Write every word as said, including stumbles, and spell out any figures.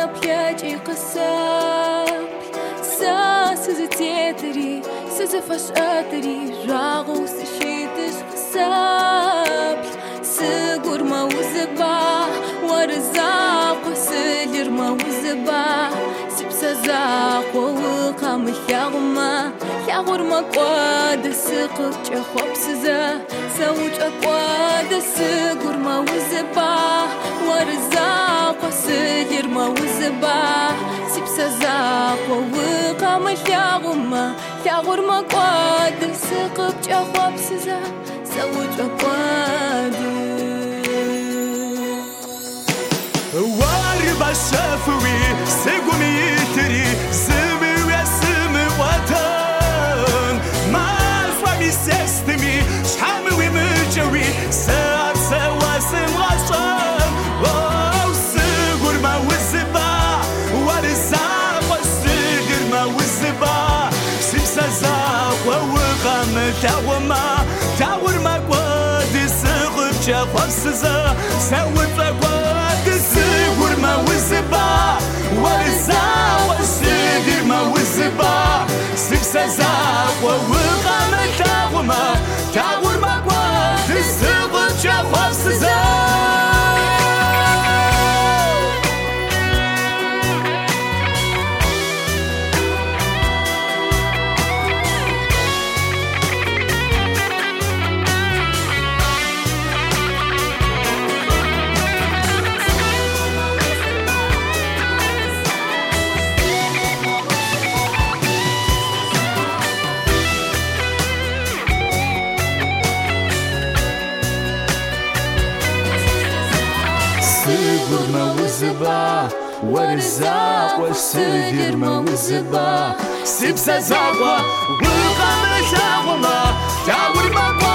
بلاجي قصاب ساس زتيتري سزفش أتري راغو سشيتش قصاب سقور ما وزبا ورزاق سجر ما وزبا سبسزاق وقام اليغما يغور ما قواد سقف جخوب سزا سوج أقواد سقور ما وزبا ورزاق سجر ما وزبا سبسزاق وقام اليغما يغور ما قواد سقف جخوب سزا سوج أقواد واربا شافوي سقومي يتري سمي ويسمي وطن ما فامي سيستمي شحامي ومجوي ساب سوا سمغشان واو سقور ما وزبا ورزاق والسقر ما وزبا سمسا زاق ووغام تاوما تاور ما قواد سقب جاقوب سزا سوت لقواد سقور ما وزبا ورزاق والسقر ما وزبا سمسا زاق ووغام تاوما تاور ما قواد سقب جاقوب سزا سقور ما وزبا ورزاق والسقر ما وزبا سبسا زاقوا وقام الجاوما تاور ما